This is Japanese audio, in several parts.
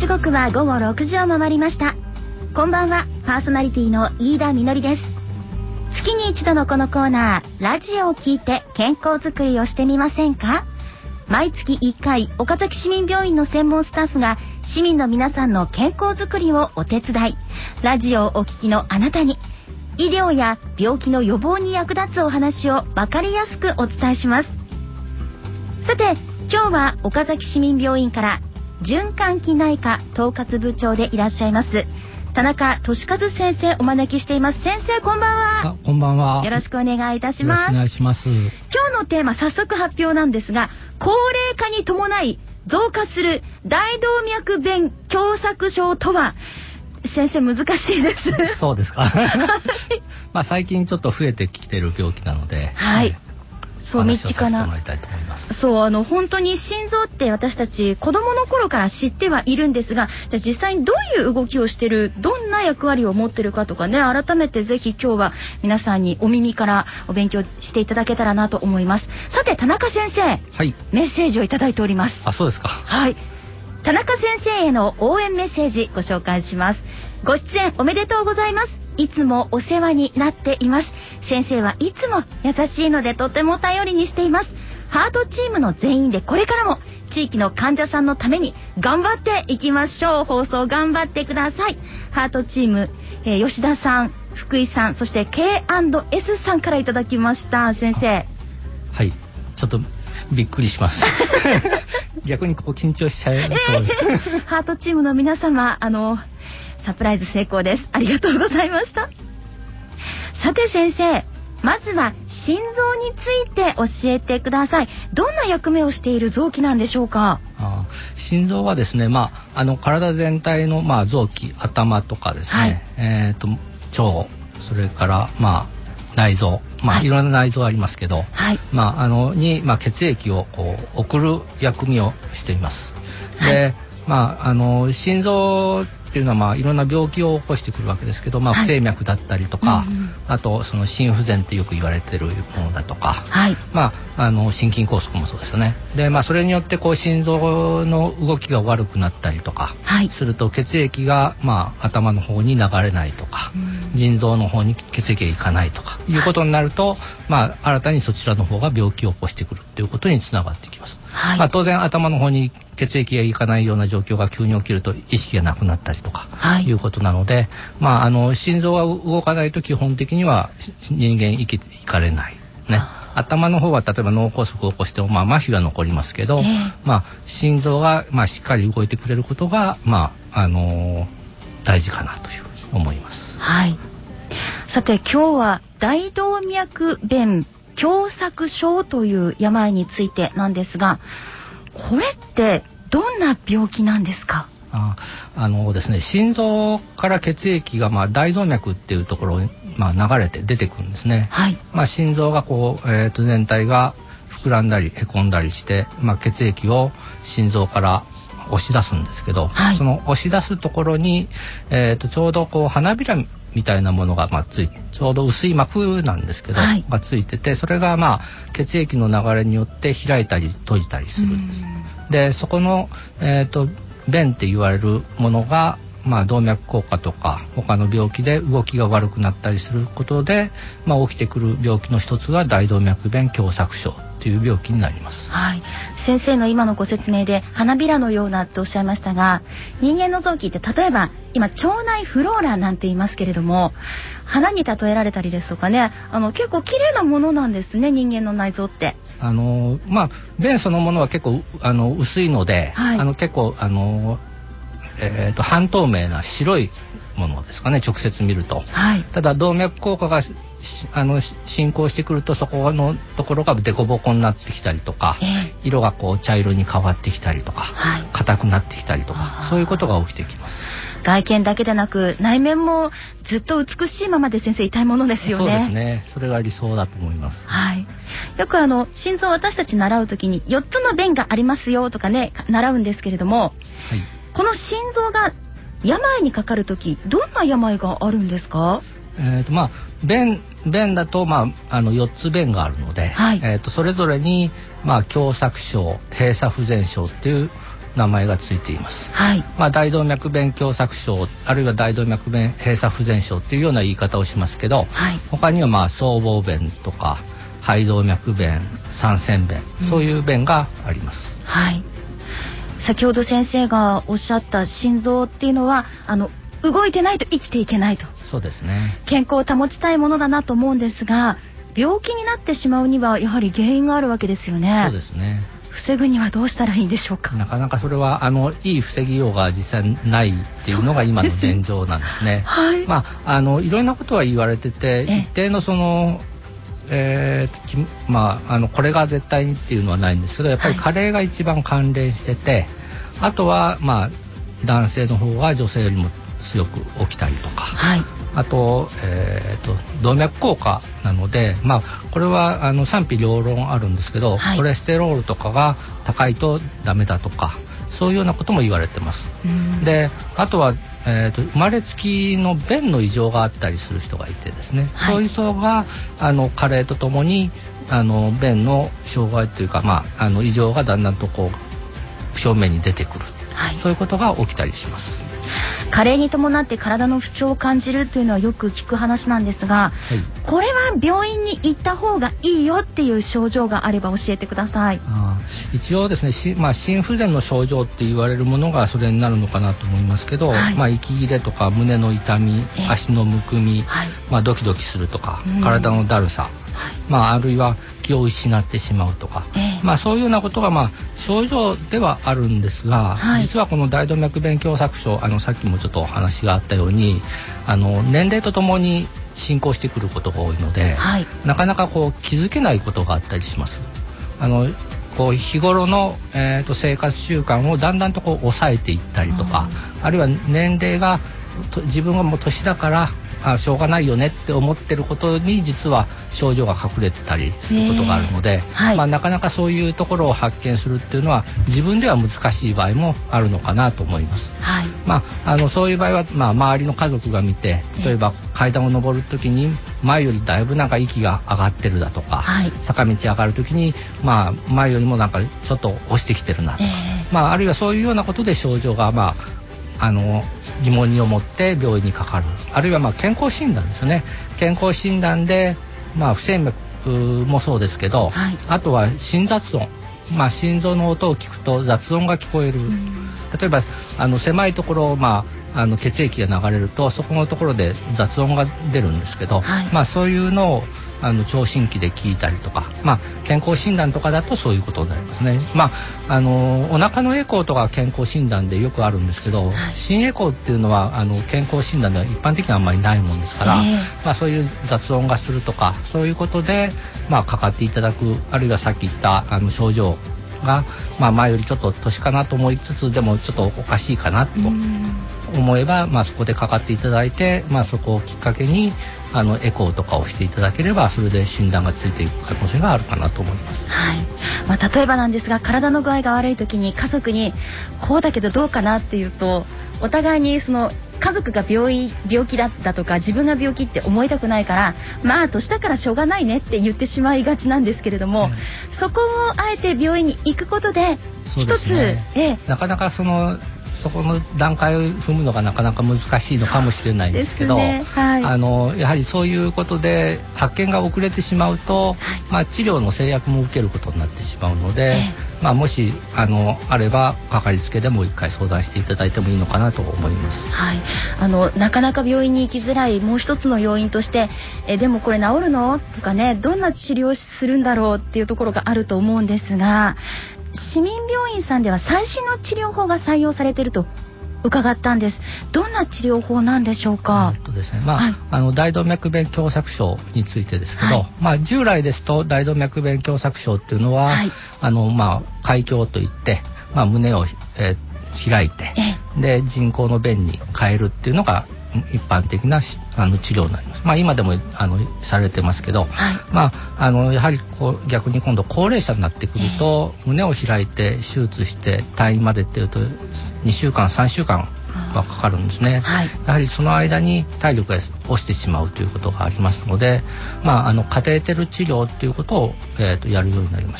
時刻は午後6時を回りました。こんばんは、パーソナリティの飯田みのりです。月に一度のこのコーナー、ラジオを聞いて健康づくりをしてみませんか。毎月1回、岡崎市民病院の専門スタッフが市民の皆さんの健康づくりをお手伝い、ラジオをお聞きのあなたに医療や病気の予防に役立つお話を分かりやすくお伝えします。さて、今日は岡崎市民病院から循環器内科統括部長でいらっしゃいます田中俊和先生お招きしています。先生、こんばんは。 こんばんは。 よろしくお願いいたします。 よろしくお願いします。 今日のテーマ、早速発表なんですが、高齢化に伴い増加する大動脈弁狭窄症とは。先生、難しいです。 そうですか。最近ちょっと増えてきている病気なので、 はい、そう身近な。そう、本当に心臓って私たち子供の頃から知ってはいるんですが、じゃあ実際にどういう動きをしてる、どんな役割を持ってるかとかね、改めてぜひ今日は皆さんにお耳からお勉強していただけたらなと思います。さて、田中先生、はい、メッセージをいただいております。 そうですか。 はい、田中先生への応援メッセージご紹介します。ご出演おめでとうございます。いつもお世話になっています。先生はいつも優しいのでとても頼りにしています。ハートチームの全員でこれからも地域の患者さんのために頑張っていきましょう。放送頑張ってください。ハートチーム、吉田さん、福井さん、そして K&S さんからいただきました。先生、 はい、ちょっとびっくりします逆に緊張しちゃうハートチームの皆様、サプライズ成功です。ありがとうございました。さて先生、まずは心臓について教えてください。どんな役目をしている臓器なんでしょうか。 心臓はですね、体全体の臓器、頭とかですね、はい、腸、それから内臓、いろんな内臓ありますけど、はい、に血液を送る役目をしています。で、心臓っていうのはいろんな病気を起こしてくるわけですけど、不整脈だったりとか、あとその心不全ってよく言われてるものだとか、はい、心筋梗塞もそうですよね。で、それによって心臓の動きが悪くなったりとかすると、血液が頭の方に流れないとか、腎臓の方に血液がいかないとかいうことになると、新たにそちらの方が病気を起こしてくるっていうことにつながってきます。はい、当然頭の方に血液がいかないような状況が急に起きると意識がなくなったりとか、いうことなので、心臓が動かないと基本的には人間生きていかれない、ね。頭の方は例えば脳梗塞を起こしても麻痺が残りますけど、心臓がしっかり動いてくれることが大事かなというふうに思います。 はい。さて、今日は大動脈弁狭窄症という病についてなんですが、これってどんな病気なんですか。 ですね、心臓から血液が大動脈っていうところに流れて出てくるんですね。はい、心臓が全体が膨らんだりへこんだりして、血液を心臓から押し出すんですけど、はい、その押し出すところに、ちょうど花びらみたいなものがついて、ちょうど薄い膜なんですけど、はい、ついてて、それが血液の流れによって開いたり閉じたりするんです。で、そこの弁って言われるものが、動脈硬化とか他の病気で動きが悪くなったりすることで、起きてくる病気の一つが大動脈弁狭窄症という病気になります。 はい、先生の今のご説明で花びらのようなとおっしゃいましたが、人間の臓器って例えば今腸内フローラなんて言いますけれども、花に例えられたりですとかね、結構綺麗なものなんですね、人間の内臓って。 便そのものは結構薄いので、はい、結構半透明な白いものですかね、直接見ると。はい、ただ動脈硬化が進行してくると、そこのところがデコボコになってきたりとか、色が茶色に変わってきたりとか、硬くなってきたりとか、そういうことが起きてきます。 外見だけでなく内面もずっと美しいままで先生いたいものですよね。 そうですね、それが理想だと思います。 はい、よく心臓、私たち習う時に4つの弁がありますよとかね、習うんですけれども、はい、この心臓が病にかかる時、どんな病があるんですか。 弁だと4つ弁があるので、はい、それぞれに狭窄症、閉鎖不全症っていう名前がついています。 はい。 大動脈弁狭窄症あるいは大動脈弁閉鎖不全症っていうような言い方をしますけど、 はい、 他には僧帽弁とか肺動脈弁、三尖弁、そういう弁があります。 はい。先ほど先生がおっしゃった心臓っていうのは動いてないと生きていけないと。 そうですね。 健康を保ちたいものだなと思うんですが、病気になってしまうにはやはり原因があるわけですよね。 そうですね。 防ぐにはどうしたらいいんでしょうか。 なかなかそれはいい防ぎようが実際ないっていうのが今の現状なんですね。 はい。 いろんなことは言われてて、一定のこれが絶対にっていうのはないんですけど、やっぱり加齢が一番関連してて、あとは男性の方が女性よりも強く起きたりとか、はい、あと、動脈硬化なので、これは賛否両論あるんですけど、はい、コレステロールとかが高いとダメだとか、そういうようなことも言われてます。で、あとは、生まれつきの便の異常があったりする人がいてですね、はい、そういう人が加齢とともに便の障害というか、異常がだんだんと表面に出てくる、はい、そういうことが起きたりします。 加齢に伴って体の不調を感じるというのはよく聞く話なんですが、はい、これは病院に行った方がいいよっていう症状があれば教えてください。 一応ですね、心不全の症状って言われるものがそれになるのかなと思いますけど、はい、息切れとか胸の痛み、足のむくみ、はい、ドキドキするとか、体のだるさ、あるいは気を失ってしまうとか、そういうようなことが症状ではあるんですが、はい、実はこの大動脈弁狭窄症、さっきもちょっとお話があったように年齢とともに進行してくることが多いので、はい、なかなか気づけないことがあったりします。日頃の、生活習慣をだんだんと抑えていったりとか、あるいは年齢が自分がもう年だからしょうがないよねって思ってることに実は症状が隠れてたりすることがあるので、はい、なかなかそういうところを発見するっていうのは自分では難しい場合もあるのかなと思います。はい、そういう場合は、周りの家族が見て、例えば階段を上る時に前よりだいぶ息が上がってるだとか、はい、坂道上がる時に、前よりもちょっと押してきてるなとか、あるいはそういうようなことで症状が疑問に思って病院にかかる、あるいは健康診断ですね。健康診断で、不整脈もそうですけど、はい、あとは心雑音、心臓の音を聞くと雑音が聞こえる。例えば狭いところを、血液が流れるとそこのところで雑音が出るんですけど、はい、そういうのを聴診器で聞いたりとか、健康診断とかだとそういうことになりますね。お腹のエコーとか健康診断でよくあるんですけど、はい、心エコーっていうのは健康診断では一般的にはあんまりないもんですから、そういう雑音がするとかそういうことで、かかっていただく、あるいはさっき言った症状が、前よりちょっと年かなと思いつつでもちょっとおかしいかなと思えば、そこでかかっていただいて、そこをきっかけにエコーとかをしていただければそれで診断がついていく可能性があるかなと思います。 はい、例えばなんですが、体の具合が悪い時に家族にこうだけどどうかなっていうと、お互いに家族が病気だとか自分が病気って思いたくないから、年だからしょうがないねって言ってしまいがちなんですけれども、そこをあえて病院に行くことで一つ、 なかなかそこの段階を踏むのがなかなか難しいのかもしれないんですけど、はい、やはりそういうことで発見が遅れてしまうと、はい、治療の制約も受けることになってしまうので、もしあればかかりつけでも一回相談していただいてもいいのかなと思います。 はい、なかなか病院に行きづらいもう一つの要因としてでもこれ治るのとかね、どんな治療をするんだろうっていうところがあると思うんですが、市民病院さんでは最新の治療法が採用されていると伺ったんです。どんな治療法なんでしょうか。 ですね、大動脈弁狭窄症についてですけど、従来ですと大動脈弁狭窄症っていうのは、開胸といって、胸を、開いて、で人工の弁に変えるっていうのが一般的な治療になります。今でもされてますけど、はい、やはり逆に今度高齢者になってくると、胸を開いて手術して退院までっていうと2週間3週間はかかるんですね。はい、やはりその間に体力が落ちてしまうということがありますので、カテーテル治療っていうことを、やるようになりました。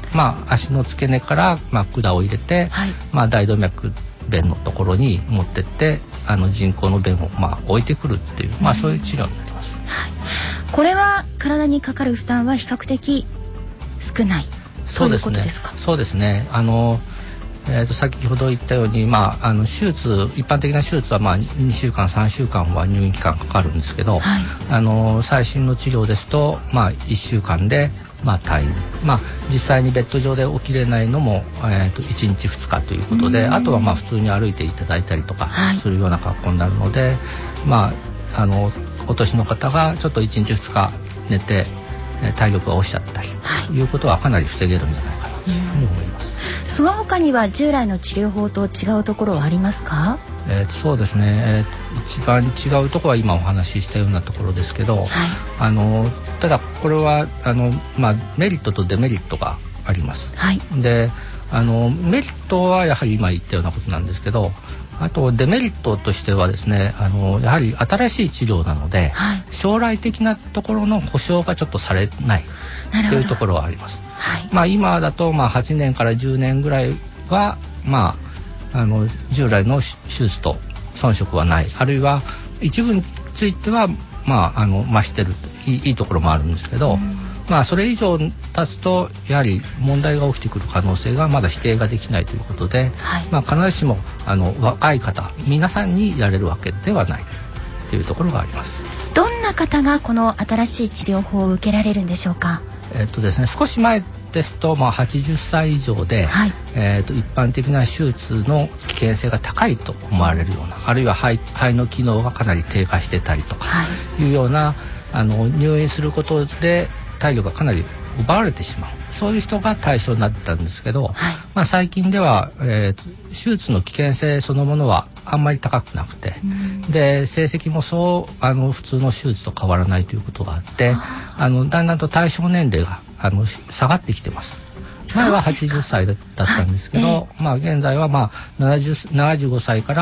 足の付け根から、管を入れて、大動脈弁のところに持ってって人工の弁を、置いてくるっていう、そういう治療になります。 これは体にかかる負担は比較的少ないということですか？ そうですね。先ほど言ったように、手術、一般的な手術は2週間3週間は入院期間かかるんですけど、最新の治療ですと、1週間で退院、実際にベッド上で起きれないのも、1日2日ということで、あとは普通に歩いていただいたりとかするような格好になるので、お年の方がちょっと1日2日寝て体力が落ちちゃったりということはかなり防げるんじゃないかなというふうに思います。 その他には従来の治療法と違うところはありますか？ そうですね、一番違うところは今お話ししたようなところですけど、ただこれはメリットとデメリットがあります。でメリットはやはり今言ったようなことなんですけど、あとデメリットとしてはですね、やはり新しい治療なので、将来的なところの保証がちょっとされないというところはあります。今だと8年から10年ぐらいは従来の手術と遜色はない、あるいは一部については増してるいいところもあるんですけど、それ以上経つとやはり問題が起きてくる可能性がまだ否定ができないということで、必ずしも若い方皆さんにやれるわけではないというところがあります。 どんな方がこの新しい治療法を受けられるんでしょうか？ ですね、少し前ですと、80歳以上で、一般的な手術の危険性が高いと思われるような、あるいは肺の機能がかなり低下してたりとかいうような、入院することで体力がかなり奪われてしまう、そういう人が対象になったんですけど、最近では、手術の危険性そのものはあんまり高くなくて、で成績もそう普通の手術と変わらないということがあって、だんだんと対象年齢が下がってきてます。前は80歳だったんですけど、現在は75歳から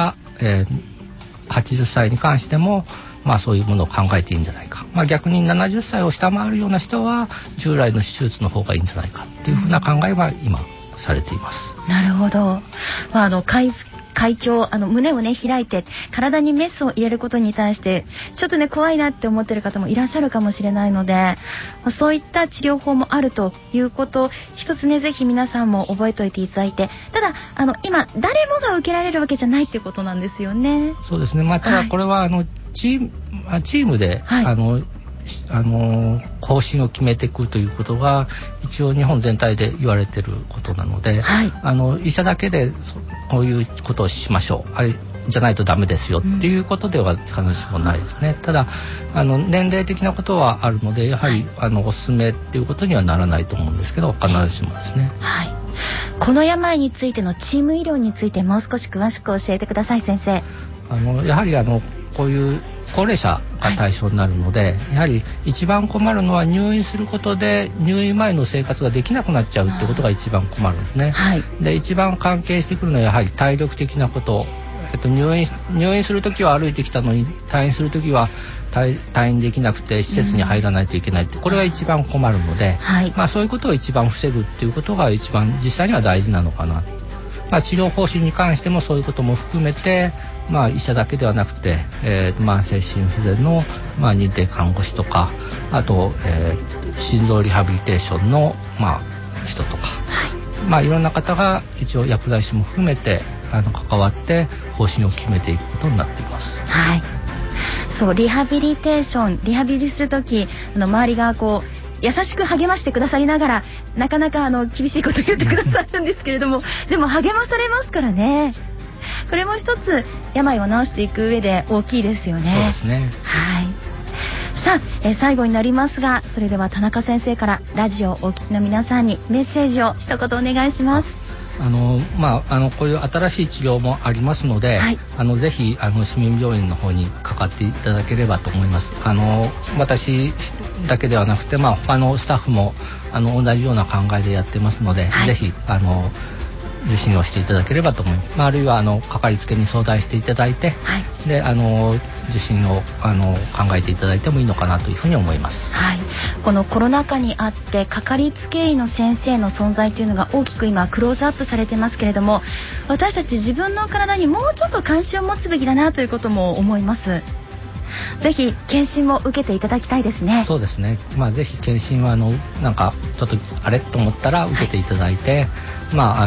、80歳に関してもそういうものを考えていいんじゃないか、逆に70歳を下回るような人は従来の手術の方がいいんじゃないかっていうふうな考えは今されています。 なるほど。会長胸を開いて体にメスを入れることに対してちょっと怖いなって思ってる方もいらっしゃるかもしれないので、そういった治療法もあるということ一つぜひ皆さんも覚えておいていただいて、ただ今誰もが受けられるわけじゃないっていうことなんですよね。 そうですね、ただこれはチームで、方針を決めていくということが一応日本全体で言われていることなので、医者だけでこういうことをしましょう、じゃないとダメですよっていうことでは必ずしもないですね。ただ年齢的なことはあるので、やはりおすすめっていうことにはならないと思うんですけど、必ずしもですね。 この病についてのチーム医療についてもう少し詳しく教えてください、先生。 やはりこういう高齢者が対象になるので、やはり一番困るのは入院することで入院前の生活ができなくなっちゃうってことが一番困るんですね。で一番関係してくるのはやはり体力的なこと、入院するときは歩いてきたのに退院するときは退院できなくて施設に入らないといけないって、これが一番困るので、そういうことを一番防ぐっていうことが一番実際には大事なのかな。治療方針に関してもそういうことも含めて、医者だけではなくて、慢性心不全の、認定看護師とか、あと、心臓リハビリテーションの、人とか、いろんな方が一応薬剤師も含めて関わって方針を決めていくことになっています。 リハビリテーション、リハビリするとき周りが優しく励ましてくださりながらなかなか厳しいこと言ってくださるんですけれども、でも励まされますからね。これも一つ病を治していく上で大きいですよね。 そうですね。 さあ、最後になりますが、それでは田中先生からラジオをお聞きの皆さんにメッセージを一言お願いします。 こういう新しい治療もありますので、ぜひ市民病院の方にかかっていただければと思います。私だけではなくて、他のスタッフも同じような考えでやってますので、ぜひ受診をしていただければと思います。あるいはかかりつけに相談していただいて、はい、で受診を考えていただいてもいいのかなというふうに思います。 はい、このコロナ禍にあってかかりつけ医の先生の存在というのが大きく今クローズアップされてますけれども、私たち自分の体にもうちょっと関心を持つべきだなということも思います。ぜひ検診も受けていただきたいですね。 そうですね、ぜひ検診はなんかちょっとあれと思ったら受けていただいて、はい、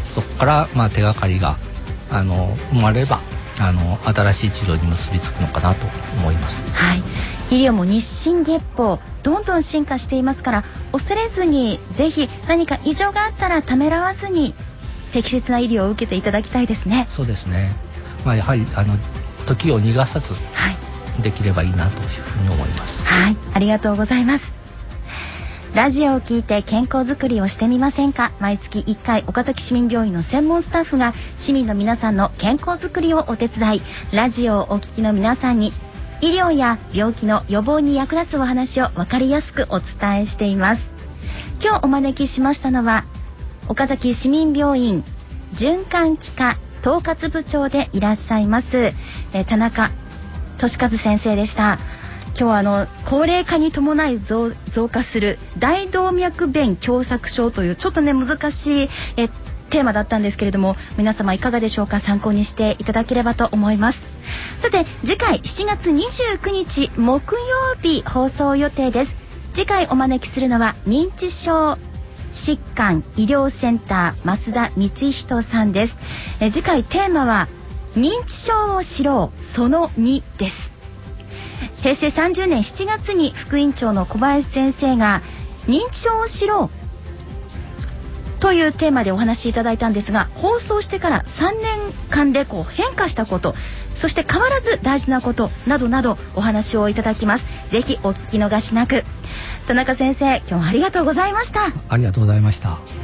そこから手がかりが生まれれば新しい治療に結びつくのかなと思います。 はい、医療も日進月歩どんどん進化していますから、恐れずにぜひ何か異常があったらためらわずに適切な医療を受けていただきたいですね。 そうですね、やはり時を逃がさず、はい、できればいいなというふうに思います。 はい、ありがとうございます。ラジオを聞いて健康づくりをしてみませんか。毎月1回岡崎市民病院の専門スタッフが市民の皆さんの健康づくりをお手伝い、ラジオをお聞きの皆さんに医療や病気の予防に役立つお話を分かりやすくお伝えしています。今日お招きしましたのは岡崎市民病院循環器科統括部長でいらっしゃいます田中俊和先生でした。今日は高齢化に伴い増加する大動脈弁狭窄症というちょっとね難しいテーマだったんですけれども、皆様いかがでしょうか。参考にしていただければと思います。さて次回7月29日木曜日放送予定です。次回お招きするのは認知症疾患医療センター増田道人さんです。次回テーマは認知症を知ろうその2です。平成30年7月に副院長の小林先生が認知症を知ろうというテーマでお話しいただいたんですが、放送してから3年間で変化したこと、そして変わらず大事なことなどなどお話をいただきます。ぜひお聞き逃しなく。田中先生、今日はありがとうございました。 ありがとうございました。